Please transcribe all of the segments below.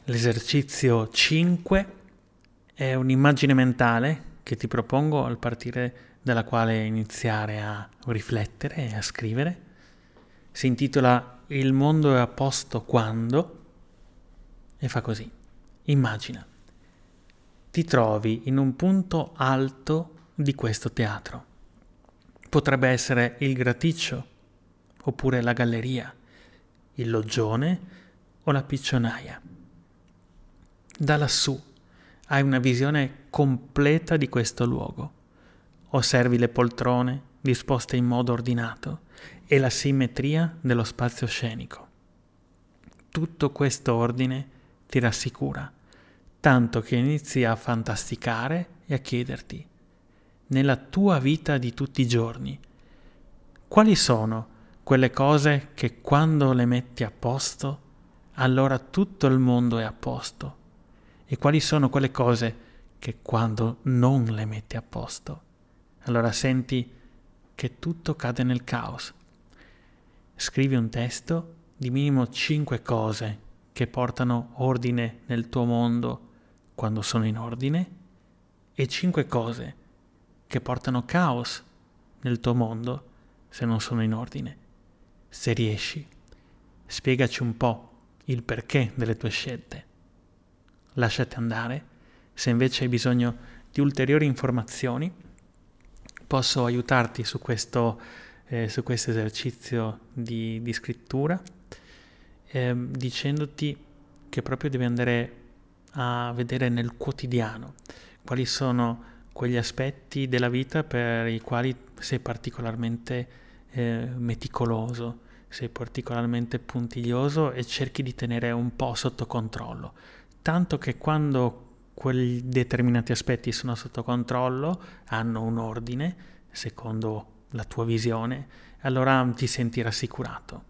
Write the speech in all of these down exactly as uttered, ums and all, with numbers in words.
L'esercizio cinque è un'immagine mentale che ti propongo al partire dalla quale iniziare a riflettere e a scrivere. Si intitola Il mondo è a posto quando e fa così. Immagina, ti trovi in un punto alto di questo teatro. Potrebbe essere il graticcio, oppure la galleria, il loggione o la piccionaia. Da lassù hai una visione completa di questo luogo. Osservi le poltrone disposte in modo ordinato e la simmetria dello spazio scenico. Tutto questo ordine ti rassicura, tanto che inizi a fantasticare e a chiederti, nella tua vita di tutti i giorni, quali sono quelle cose che quando le metti a posto, allora tutto il mondo è a posto? E quali sono quelle cose che quando non le metti a posto, allora senti che tutto cade nel caos? Scrivi un testo di minimo cinque cose che portano ordine nel tuo mondo quando sono in ordine e cinque cose che portano caos nel tuo mondo se non sono in ordine. Se riesci, spiegaci un po' il perché delle tue scelte. Lasciati andare. Se invece hai bisogno di ulteriori informazioni, posso aiutarti su questo, eh, su questo esercizio di, di scrittura, eh, dicendoti che proprio devi andare a vedere nel quotidiano quali sono quegli aspetti della vita per i quali sei particolarmente eh, meticoloso, sei particolarmente puntiglioso e cerchi di tenere un po' sotto controllo. Tanto che quando quei determinati aspetti sono sotto controllo, hanno un ordine, secondo la tua visione, allora ti senti rassicurato.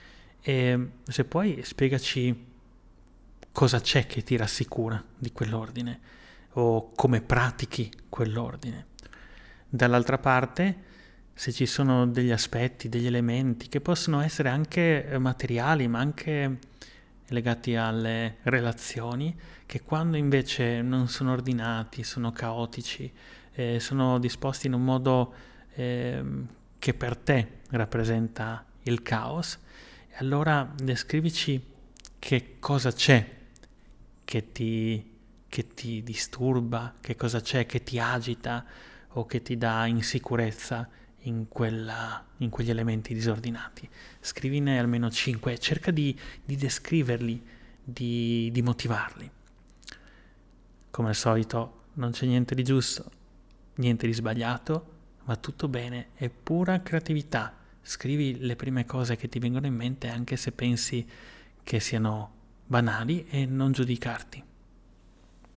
E se puoi, spiegaci cosa c'è che ti rassicura di quell'ordine o come pratichi quell'ordine. Dall'altra parte, se ci sono degli aspetti, degli elementi che possono essere anche materiali, ma anche legati alle relazioni, che quando invece non sono ordinati, sono caotici, eh, sono disposti in un modo eh, che per te rappresenta il caos, e allora descrivici che cosa c'è che ti, che ti disturba, che cosa c'è che ti agita o che ti dà insicurezza in, quella, in quegli elementi disordinati. Scrivine almeno cinque, cerca di, di descriverli, di, di motivarli. Come al solito non c'è niente di giusto, niente di sbagliato, va tutto bene, è pura creatività. Scrivi le prime cose che ti vengono in mente anche se pensi che siano banali e non giudicarti.